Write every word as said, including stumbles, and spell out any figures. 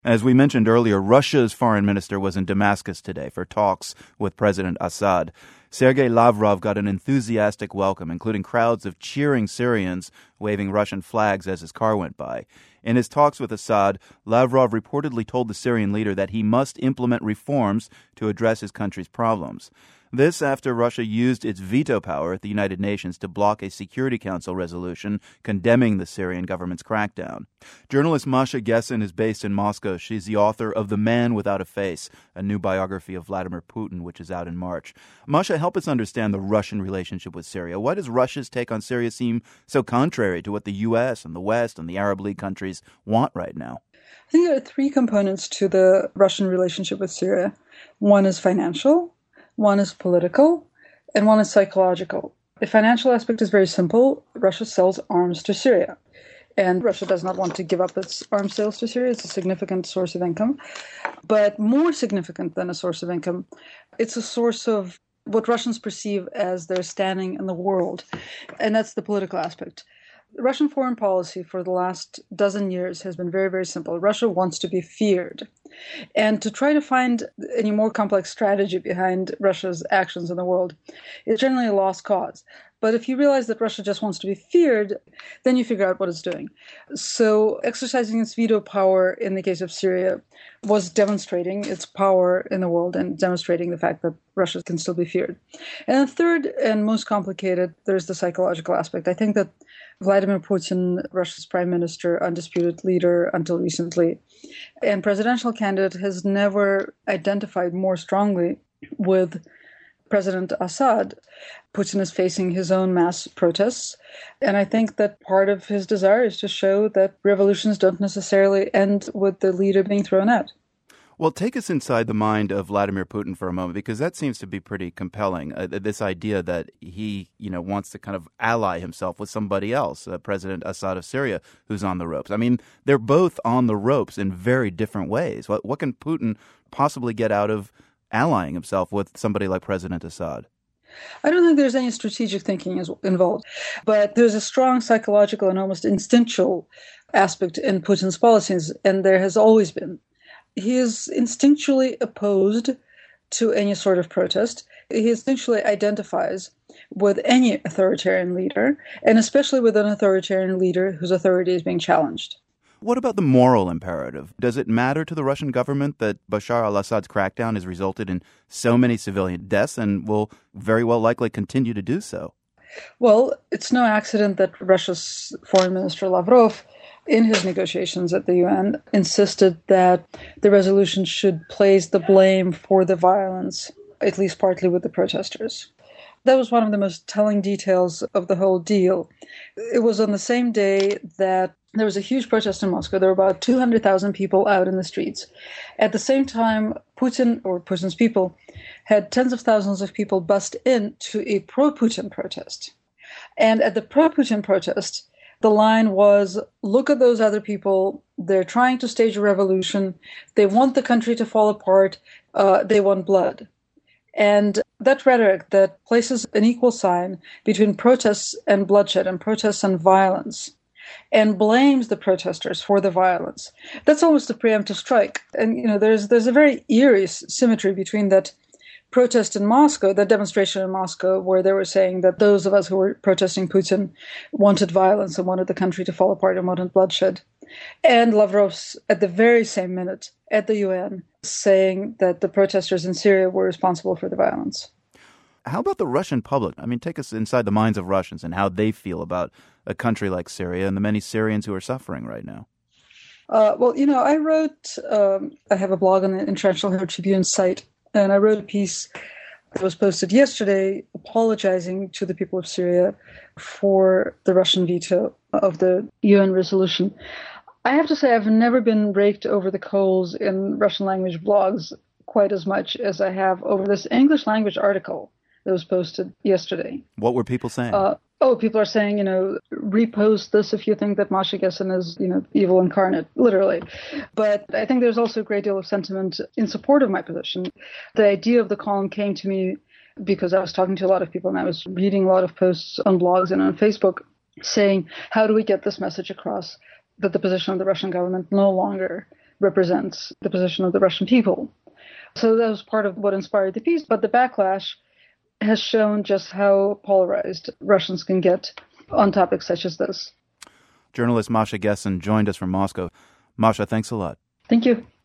As we mentioned earlier, Russia's foreign minister was in Damascus today for talks with President Assad. Sergei Lavrov got an enthusiastic welcome, including crowds of cheering Syrians waving Russian flags as his car went by. In his talks with Assad, Lavrov reportedly told the Syrian leader that he must implement reforms to address his country's problems. This after Russia used its veto power at the United Nations to block a Security Council resolution condemning the Syrian government's crackdown. Journalist Masha Gessen is based in Moscow. She's the author of The Man Without a Face, a new biography of Vladimir Putin, which is out in March. Masha, help us understand the Russian relationship with Syria. Why does Russia's take on Syria seem so contrary to what the U S and the West and the Arab League countries want right now? I think there are three components to the Russian relationship with Syria. One is financial, one is political, and one is psychological. The financial aspect is very simple. Russia sells arms to Syria, and Russia does not want to give up its arms sales to Syria. It's a significant source of income. But more significant than a source of income, it's a source of what Russians perceive as their standing in the world, and that's the political aspect. Russian foreign policy for the last dozen years has been very, very simple. Russia wants to be feared. And to try to find any more complex strategy behind Russia's actions in the world is generally a lost cause. But if you realize that Russia just wants to be feared, then you figure out what it's doing. So exercising its veto power in the case of Syria was demonstrating its power in the world and demonstrating the fact that Russia can still be feared. And then third and most complicated, there's the psychological aspect. I think that Vladimir Putin, Russia's prime minister, undisputed leader until recently, and presidential candidate, has never identified more strongly with President Assad. Putin is facing his own mass protests, and I think that part of his desire is to show that revolutions don't necessarily end with the leader being thrown out. Well, take us inside the mind of Vladimir Putin for a moment, because that seems to be pretty compelling. Uh, this idea that he, you know, wants to kind of ally himself with somebody else, uh, President Assad of Syria, who's on the ropes. I mean, they're both on the ropes in very different ways. What, what can Putin possibly get out of allying himself with somebody like President Assad? I don't think there's any strategic thinking is involved, but there's a strong psychological and almost instinctual aspect in Putin's policies, and there has always been. He is instinctually opposed to any sort of protest. He instinctually identifies with any authoritarian leader, and especially with an authoritarian leader whose authority is being challenged. What about the moral imperative? Does it matter to the Russian government that Bashar al-Assad's crackdown has resulted in so many civilian deaths and will very well likely continue to do so? Well, it's no accident that Russia's Foreign Minister Lavrov, in his negotiations at the U N, insisted that the resolution should place the blame for the violence, at least partly, with the protesters. That was one of the most telling details of the whole deal. It was on the same day that there was a huge protest in Moscow. There were about two hundred thousand people out in the streets. At the same time, Putin, or Putin's people, had tens of thousands of people bust in to a pro-Putin protest. And at the pro-Putin protest, the line was, look at those other people. They're trying to stage a revolution. They want the country to fall apart. Uh, they want blood. And that rhetoric that places an equal sign between protests and bloodshed and protests and violence and blames the protesters for the violence, that's almost a preemptive strike. And, you know, there's there's a very eerie symmetry between that protest in Moscow, that demonstration in Moscow, where they were saying that those of us who were protesting Putin wanted violence and wanted the country to fall apart and wanted bloodshed, and Lavrov's, at the very same minute, at the U N, saying that the protesters in Syria were responsible for the violence. How about the Russian public? I mean, take us inside the minds of Russians and how they feel about a country like Syria and the many Syrians who are suffering right now. Uh, well, you know, I wrote, um, I have a blog on the International Herald Tribune site, and I wrote a piece that was posted yesterday apologizing to the people of Syria for the Russian veto of the U N resolution. I have to say I've never been raked over the coals in Russian language blogs quite as much as I have over this English language article that was posted yesterday. What were people saying? Uh, oh, people are saying, you know, repost this if you think that Masha Gessen is, you know, evil incarnate, literally. But I think there's also a great deal of sentiment in support of my position. The idea of the column came to me because I was talking to a lot of people and I was reading a lot of posts on blogs and on Facebook saying, how do we get this message across that the position of the Russian government no longer represents the position of the Russian people. So that was part of what inspired the piece. But the backlash has shown just how polarized Russians can get on topics such as this. Journalist Masha Gessen joined us from Moscow. Masha, thanks a lot. Thank you.